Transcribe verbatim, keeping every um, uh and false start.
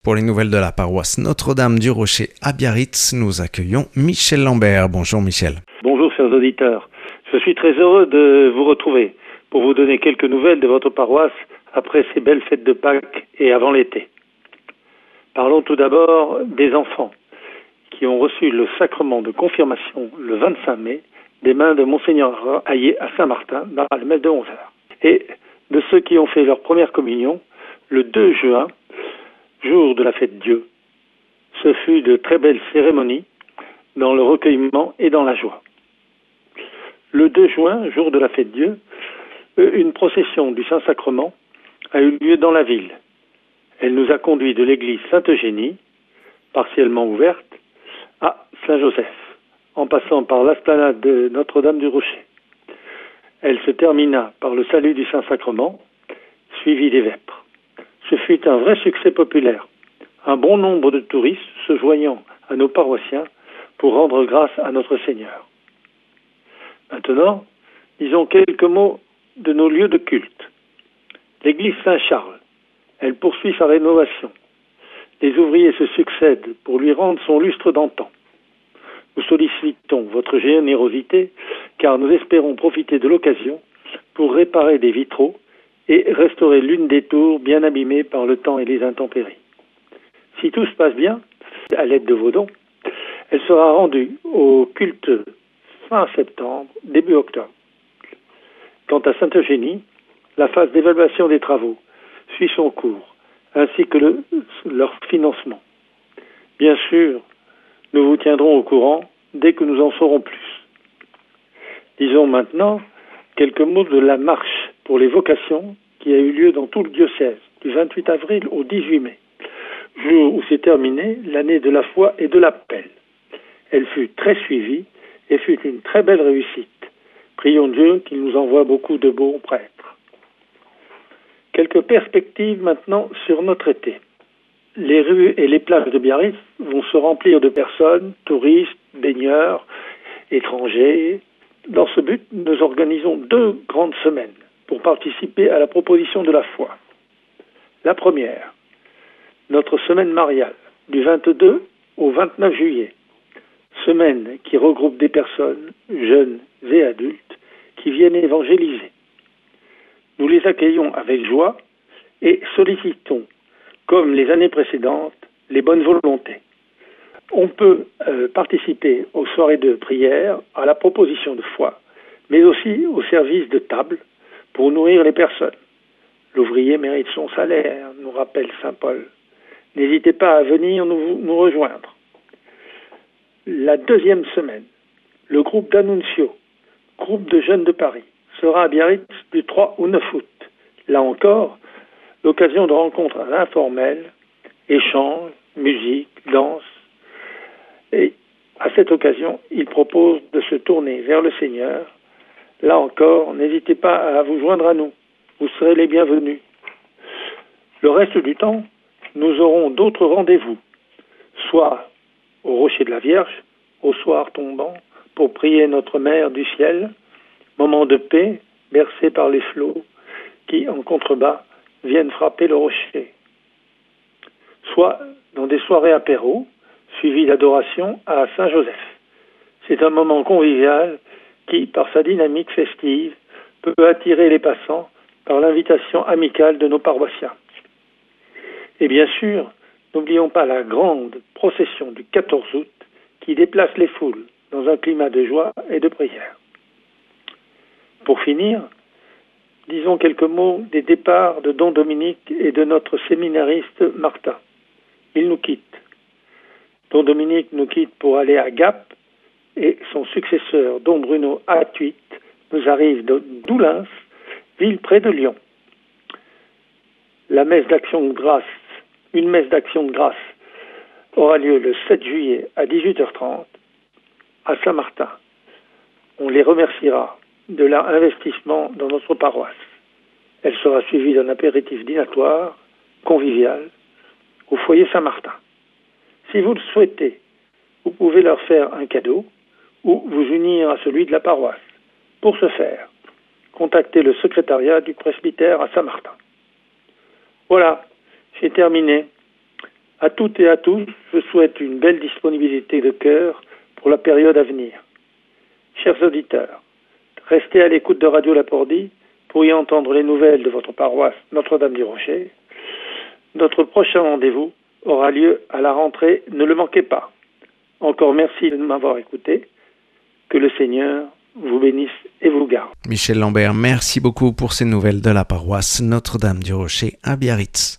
Pour les nouvelles de la paroisse Notre-Dame du Rocher à Biarritz, nous accueillons Michel Lambert. Bonjour Michel. Bonjour chers auditeurs. Je suis très heureux de vous retrouver pour vous donner quelques nouvelles de votre paroisse après ces belles fêtes de Pâques et avant l'été. Parlons tout d'abord des enfants qui ont reçu le sacrement de confirmation le vingt-cinq mai des mains de Monseigneur Hayet à Saint-Martin dans la messe de onze heures. Et de ceux qui ont fait leur première communion le deux juin, jour de la fête Dieu. Ce fut de très belles cérémonies dans le recueillement et dans la joie. Le deux juin, jour de la fête Dieu, une procession du Saint-Sacrement a eu lieu dans la ville. Elle nous a conduits de l'église Sainte-Eugénie, partiellement ouverte, à Saint-Joseph, en passant par l'esplanade de Notre-Dame du Rocher. Elle se termina par le salut du Saint-Sacrement, suivi des vêpres. Ce fut un vrai succès populaire. Un bon nombre de touristes se joignant à nos paroissiens pour rendre grâce à notre Seigneur. Maintenant, disons quelques mots de nos lieux de culte. L'église Saint-Charles, elle poursuit sa rénovation. Les ouvriers se succèdent pour lui rendre son lustre d'antan. Nous sollicitons votre générosité car nous espérons profiter de l'occasion pour réparer des vitraux et restaurer l'une des tours bien abîmées par le temps et les intempéries. Si tout se passe bien, à l'aide de vos dons, elle sera rendue au culte fin septembre, début octobre. Quant à Sainte-Eugénie, la phase d'évaluation des travaux suit son cours, ainsi que le, leur financement. Bien sûr, nous vous tiendrons au courant dès que nous en saurons plus. Disons maintenant quelques mots de la marche pour les vocations qui a eu lieu dans tout le diocèse du vingt-huit avril au dix-huit mai, jour où s'est terminée l'année de la foi et de l'appel. Elle fut très suivie et fut une très belle réussite. Prions Dieu qu'il nous envoie beaucoup de bons prêtres. Quelques perspectives maintenant sur notre été. Les rues et les plages de Biarritz vont se remplir de personnes, touristes, baigneurs, étrangers. Dans ce but, nous organisons deux grandes semaines pour participer à la proposition de la foi. La première, notre semaine mariale, du vingt-deux au vingt-neuf juillet. Semaine qui regroupe des personnes, jeunes et adultes, qui viennent évangéliser. Nous les accueillons avec joie et sollicitons, comme les années précédentes, les bonnes volontés. On peut euh, participer aux soirées de prière, à la proposition de foi, mais aussi au service de table pour nourrir les personnes. L'ouvrier mérite son salaire, nous rappelle saint Paul. N'hésitez pas à venir nous, nous rejoindre. La deuxième semaine, le groupe d'Annunzio, groupe de jeunes de Paris, sera à Biarritz du trois au neuf août. Là encore, l'occasion de rencontres informelles, échanges, musique, danse. Et à cette occasion, il propose de se tourner vers le Seigneur. Là encore, n'hésitez pas à vous joindre à nous. Vous serez les bienvenus. Le reste du temps, nous aurons d'autres rendez-vous, soit au Rocher de la Vierge, au soir tombant, pour prier notre Mère du ciel, moment de paix, bercé par les flots qui, en contrebas, viennent frapper le rocher. Soit dans des soirées apéro, suivies d'adoration à Saint-Joseph. C'est un moment convivial qui, par sa dynamique festive, peut attirer les passants par l'invitation amicale de nos paroissiens. Et bien sûr, n'oublions pas la grande procession du quatorze août qui déplace les foules dans un climat de joie et de prière. Pour finir, disons quelques mots des départs de Don Dominique et de notre séminariste Martin. Il nous quitte. Don Dominique nous quitte pour aller à Gap et son successeur, Don Bruno Atuit, nous arrive de Doullens, ville près de Lyon. La messe d'action de grâce, une messe d'action de grâce aura lieu le sept juillet à dix-huit heures trente à Saint-Martin. On les remerciera de leur investissement dans notre paroisse. Elle sera suivie d'un apéritif dînatoire, convivial, au foyer Saint-Martin. Si vous le souhaitez, vous pouvez leur faire un cadeau ou vous unir à celui de la paroisse. Pour ce faire, contactez le secrétariat du presbytère à Saint-Martin. Voilà, j'ai terminé. À toutes et à tous, je souhaite une belle disponibilité de cœur pour la période à venir. Chers auditeurs, restez à l'écoute de Radio Lapordi pour y entendre les nouvelles de votre paroisse Notre-Dame-du-Rocher. Notre prochain rendez-vous aura lieu à la rentrée, ne le manquez pas. Encore merci de m'avoir écouté. Que le Seigneur vous bénisse et vous garde. Michel Lambert, merci beaucoup pour ces nouvelles de la paroisse Notre-Dame-du-Rocher à Biarritz.